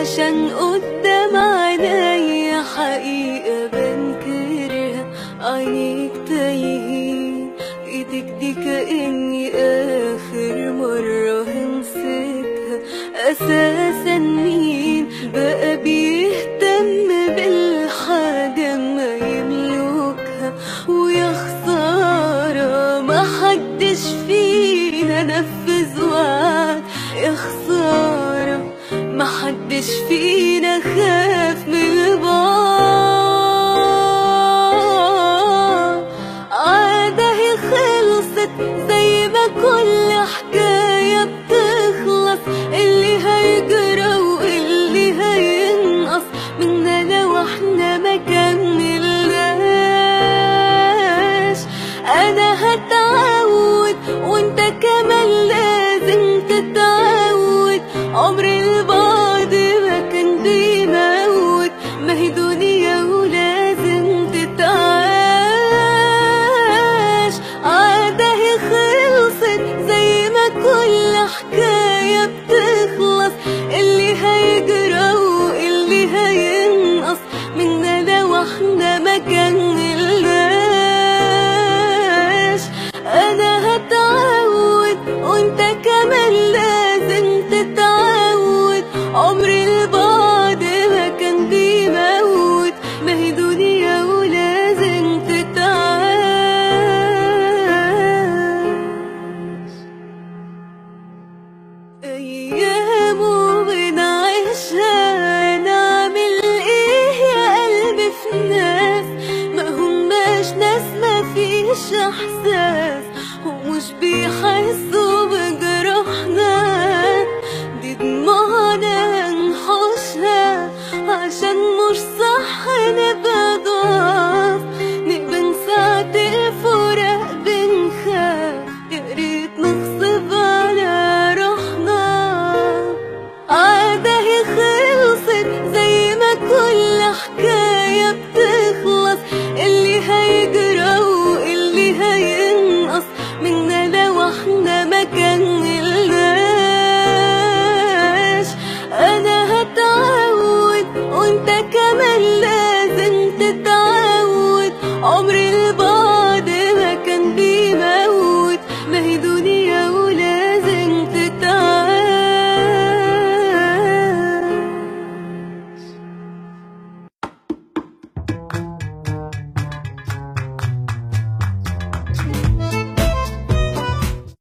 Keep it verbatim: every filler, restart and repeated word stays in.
عشان قدام عينيا حقيقة بنكرها. عينيك تايهين، ايدك دي كأني آخر مرة همسكها. أساسا مين بقى بيهتم بالحاجة ما يملكها؟ ويا خسارة محدش فينا نفذ وعد، يا خسارة محدش فينا خاف من البعد. عادة هي خلصت زي ما كل حكاية بتخلص، اللي هيجرى واللي هينقص منا لو احنا ما كملناش. انا هتعود وانت كمان لازم تتعود، عمر البعد ما كان بيموت، ما هي دنيا ولازم تتعاش. عادة هي خلصت زي ما كل حكاية بتخلص، اللي هيجرى واللي هينقص منا لو احنا ما كملناش. انا هتعود وانت كمان لازم تتعود، عمر البعد ما كان بيموت، ما هي دنيا ولازم تتعاش. ايام وبنعيشها، نعمل ايه يا قلبي في ناس ما هماش ناس، ما فيش احساس ومش بيحسوا بجرحنا. دي دموعنا نحوشها عشان مش صح نبقى ضعاف، نبقى ساعة الفراق بنخاف، يا ريت نغصب على روحنا. عادة هي خلصت زي ما كل حكاية بتخلص، اللي هيجرى واللي هينقص منا لو احنا ما كملناش. انا هتعود وانت كمان